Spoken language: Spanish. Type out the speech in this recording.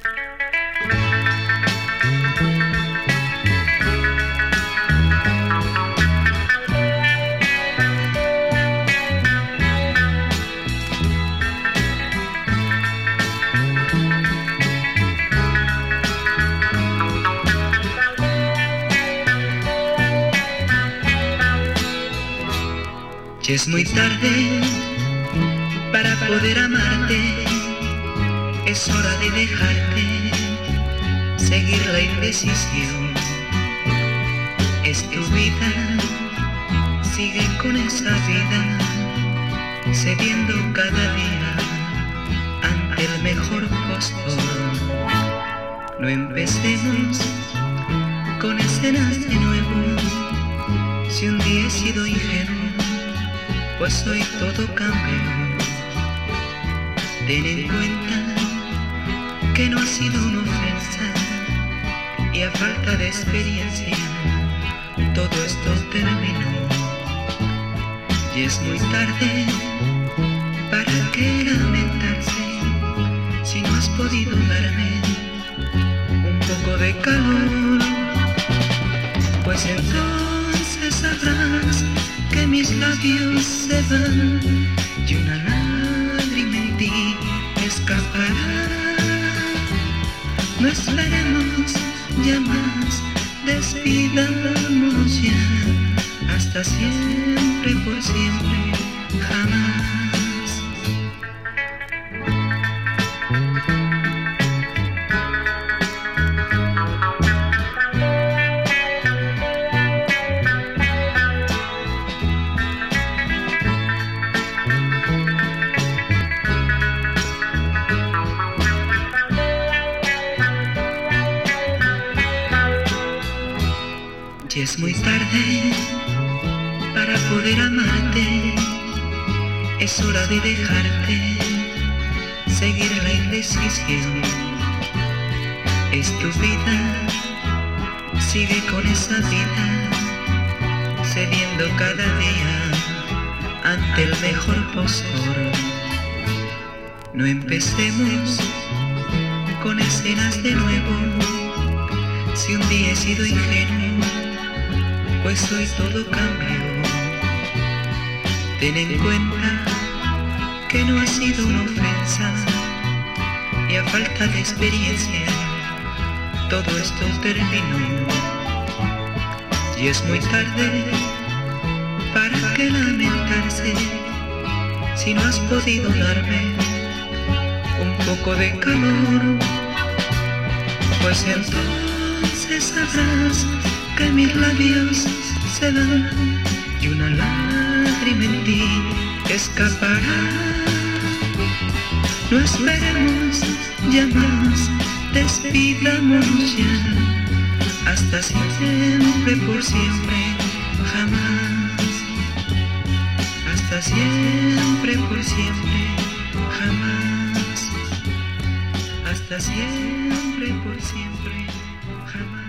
Ya es muy tarde para poder amarte, es hora de dejarte seguir la indecisión. Es tu vida, sigue con esa vida, cediendo cada día ante el mejor postor. No empecemos con escenas de nuevo, si un día he sido ingenuo, pues hoy todo cambió. Ten en cuenta que no ha sido una ofensa y a falta de experiencia todo esto terminó. Y es muy tarde para que lamentarse si no has podido darme un poco de calor, pues entonces sabrás que mis labios se van y una lágrima en ti escapará. No esperemos ya más, despidámonos ya, hasta siempre, por siempre, jamás. Y es muy tarde para poder amarte, es hora de dejarte seguir la indecisión. Es tu vida, sigue con esa vida, cediendo cada día ante el mejor postor. No empecemos con escenas de nuevo, si un día he sido ingenuo, pues hoy todo cambió. Ten en cuenta que no ha sido una ofensa y a falta de experiencia todo esto terminó. Y es muy tarde para que lamentarse si no has podido darme un poco de calor, pues entonces sabrás que mis labios se dan y una lágrima en ti escapará. No esperemos ya más, despidámonos ya, hasta siempre, por siempre, jamás. Hasta siempre, por siempre, jamás. Hasta siempre, por siempre, jamás.